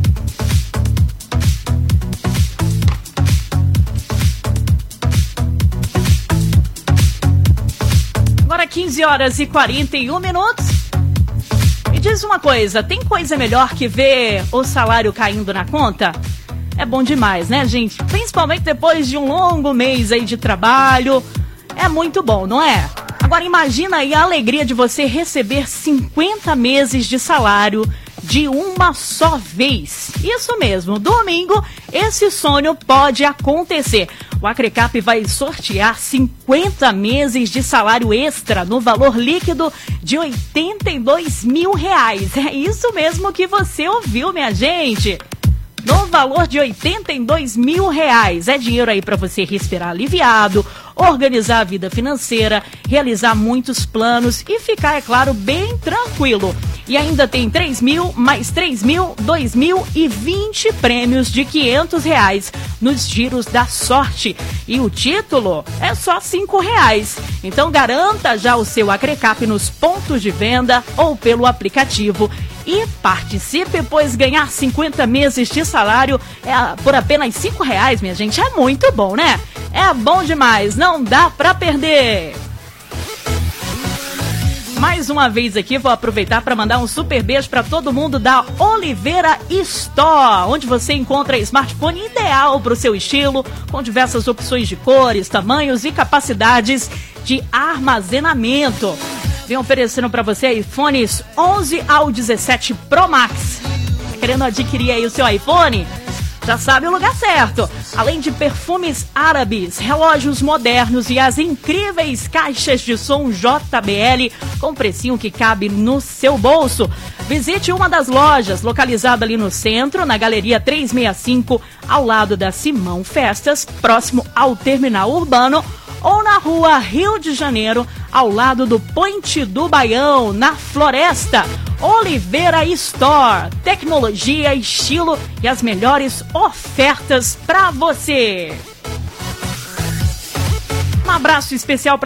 Agora quinze horas e quarenta e um minutos. Me diz uma coisa, tem coisa melhor que ver o salário caindo na conta? É bom demais, né, gente? Principalmente depois de um longo mês aí de trabalho. É muito bom, não é? Agora imagina aí a alegria de você receber cinquenta meses de salário de uma só vez. Isso mesmo, domingo esse sonho pode acontecer. O Acrecap vai sortear cinquenta meses de salário extra no valor líquido de oitenta e dois mil reais. É isso mesmo que você ouviu, minha gente. No valor de oitenta e dois mil reais. É dinheiro aí para você respirar aliviado, organizar a vida financeira, realizar muitos planos e ficar, é claro, bem tranquilo. E ainda tem três mil, mais três mil, dois mil e vinte prêmios de quinhentos reais nos giros da sorte. E o título é só cinco reais. Então garanta já o seu Acrecap nos pontos de venda ou pelo aplicativo. E participe, pois ganhar cinquenta meses de salário é por apenas cinco reais, minha gente. É muito bom, né? É bom demais, não dá pra perder. Mais uma vez aqui, vou aproveitar para mandar um super beijo para todo mundo da Oliveira Store, onde você encontra smartphone ideal para o seu estilo, com diversas opções de cores, tamanhos e capacidades de armazenamento. Vem oferecendo para você iPhones onze ao dezessete Pro Max. Tá querendo adquirir aí o seu iPhone? Já sabe o lugar certo. Além de perfumes árabes, relógios modernos e as incríveis caixas de som J B L com precinho que cabe no seu bolso. Visite uma das lojas, localizada ali no centro, na Galeria trezentos e sessenta e cinco, ao lado da Simão Festas, próximo ao Terminal Urbano, ou na Rua Rio de Janeiro, ao lado do Ponte do Baião, na Floresta. Oliveira Store, tecnologia, estilo e as melhores ofertas para você. Um abraço especial para